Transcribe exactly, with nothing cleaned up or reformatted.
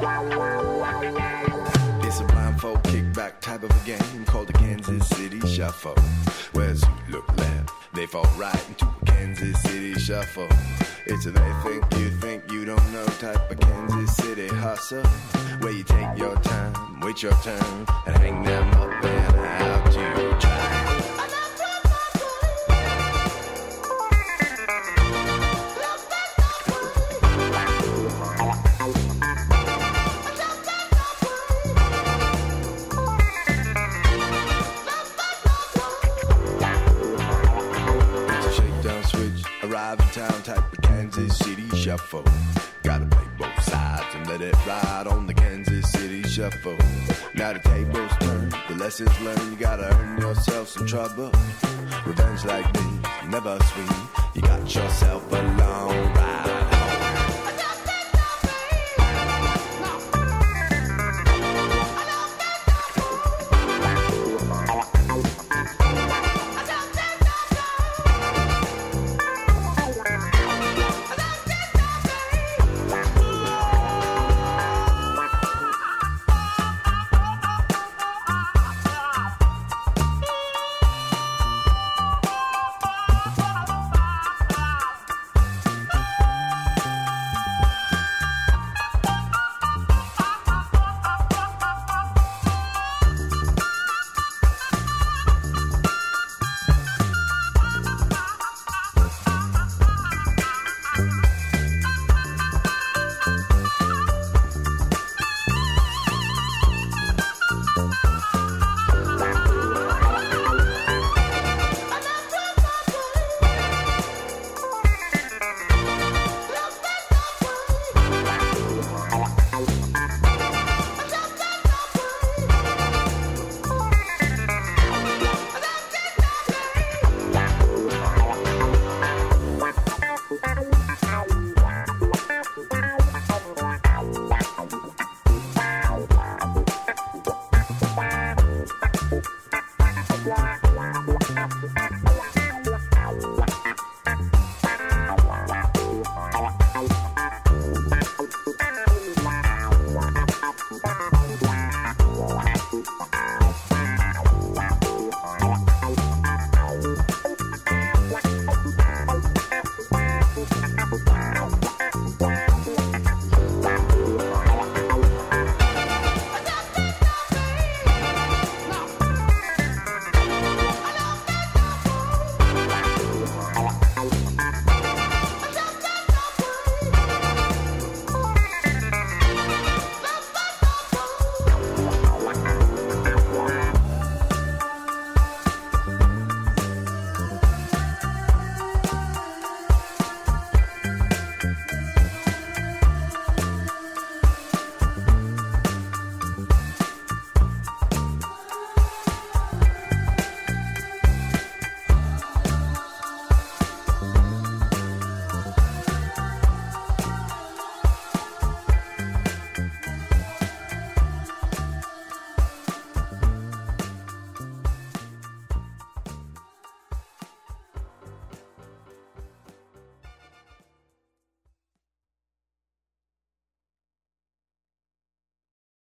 It's a blindfold kickback type of a game called the Kansas City Shuffle. Whereas you look left, they fall right into a Kansas City Shuffle. It's a they think you think you don't know type of Kansas City hustle, where you take your time, wait your turn, and hang them up and out to dry. Arrive in town type of Kansas City Shuffle. Gotta play both sides and let it ride on the Kansas City Shuffle. Now the tables turn, the lessons learned, you gotta earn yourself some trouble. Revenge like me, never sweet, you got yourself a long ride.